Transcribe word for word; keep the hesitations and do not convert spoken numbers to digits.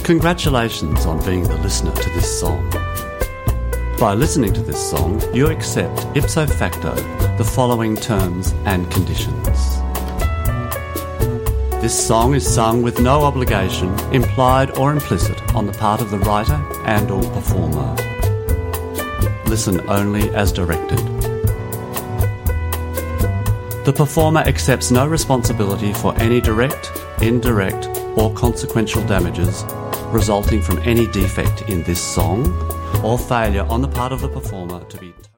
Congratulations on being the listener to this song. By listening to this song, you accept ipso facto the following terms and conditions. This song is sung with no obligation, implied or implicit, on the part of the writer and or performer. Listen only as directed. The performer accepts no responsibility for any direct, indirect or consequential damages resulting from any defect in this song or failure on the part of the performer to be